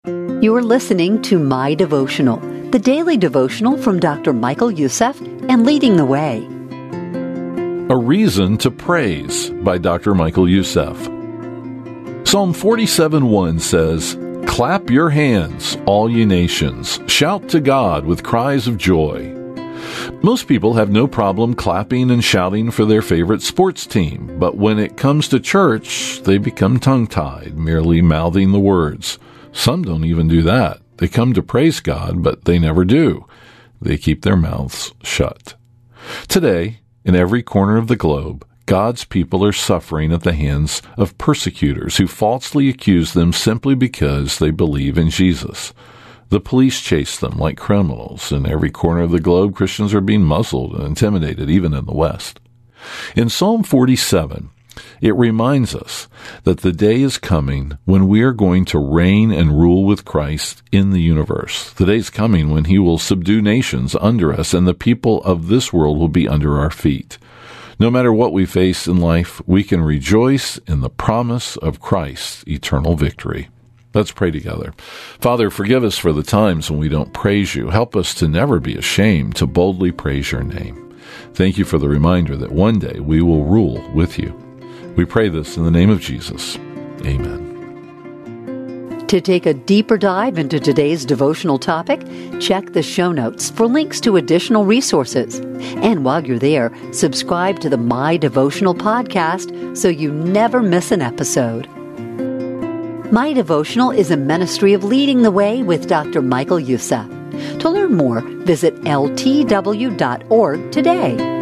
You are listening to My Devotional, the daily devotional from Dr. Michael Youssef and Leading the Way. A Reason to Praise by Dr. Michael Youssef. Psalm 47:1 says, "Clap your hands, all ye nations. Shout to God with cries of joy." Most people have no problem clapping and shouting for their favorite sports team, but when it comes to church, they become tongue-tied, merely mouthing the words. Some don't even do that. They come to praise God, but they never do. They keep their mouths shut. Today, in every corner of the globe, God's people are suffering at the hands of persecutors who falsely accuse them simply because they believe in Jesus. The police chase them like criminals. In every corner of the globe, Christians are being muzzled and intimidated, even in the West. In Psalm 47, it reminds us that the day is coming when we are going to reign and rule with Christ in the universe. The day is coming when he will subdue nations under us, and the people of this world will be under our feet. No matter what we face in life, we can rejoice in the promise of Christ's eternal victory. Let's pray together. Father, forgive us for the times when we don't praise you. Help us to never be ashamed to boldly praise your name. Thank you for the reminder that one day we will rule with you. We pray this in the name of Jesus. Amen. To take a deeper dive into today's devotional topic, check the show notes for links to additional resources. And while you're there, subscribe to the My Devotional podcast so you never miss an episode. My Devotional is a ministry of Leading the Way with Dr. Michael Youssef. To learn more, visit ltw.org today.